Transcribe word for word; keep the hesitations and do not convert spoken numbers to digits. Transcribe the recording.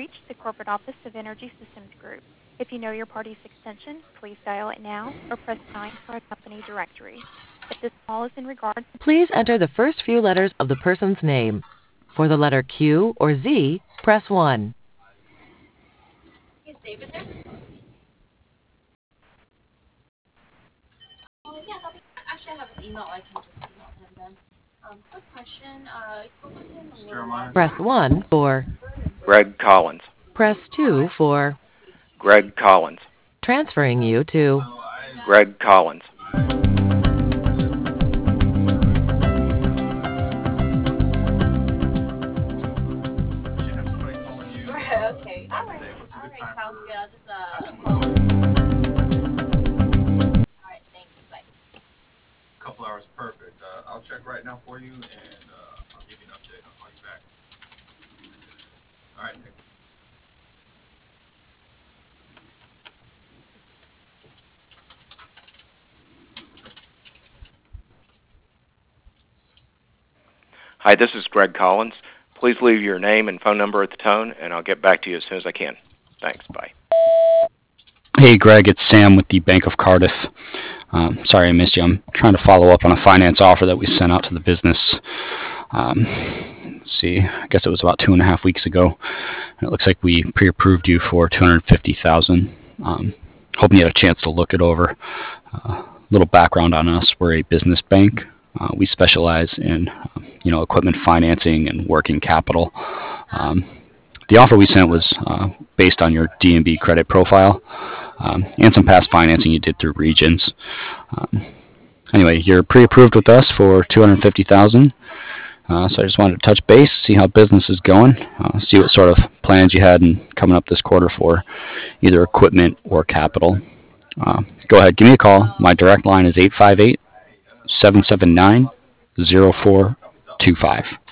reached the corporate office of Energy Systems Group. If you know your party's extension, please dial it now or press nine for a company directory. If this call is in regard, please enter the first few letters of the person's name. For the letter Q or Z, press one. Is David there? Oh, yeah, that'll be, actually, I have his email. I can just email him then. Um, quick question. Uh, I spoke with him a little while Press back. one for. Greg Collins. Press two for. Greg Collins. Transferring you to. Greg Collins. Okay. All right. All right. Sounds good. I'll just uh. Call him. All right. Thanks. Bye. Couple hours, perfect. Uh, I'll check right now for you, and uh, I'll give you an update. I'll call you back. All right, Nick. Hi, this is Greg Collins. Please leave your name and phone number at the tone, and I'll get back to you as soon as I can. Thanks. Bye. Hey, Greg, it's Sam with the Bank of Cardiff. Um, sorry I missed you. I'm trying to follow up on a finance offer that we sent out to the business. Um, let's see, I guess it was about two and a half weeks ago. And it looks like we pre-approved you for two hundred fifty thousand dollars. Um, hoping you had a chance to look it over. A uh, little background on us: we're a business bank. Uh, we specialize in, uh, you know, equipment financing and working capital. Um, the offer we sent was uh, based on your D and B credit profile um, and some past financing you did through Regions. Um, anyway, you're pre-approved with us for two hundred fifty thousand dollars. Uh, so I just wanted to touch base, see how business is going, uh, see what sort of plans you had in coming up this quarter for either equipment or capital. Uh, go ahead, give me a call. My direct line is eight five eight, seven seven nine, zero four two five.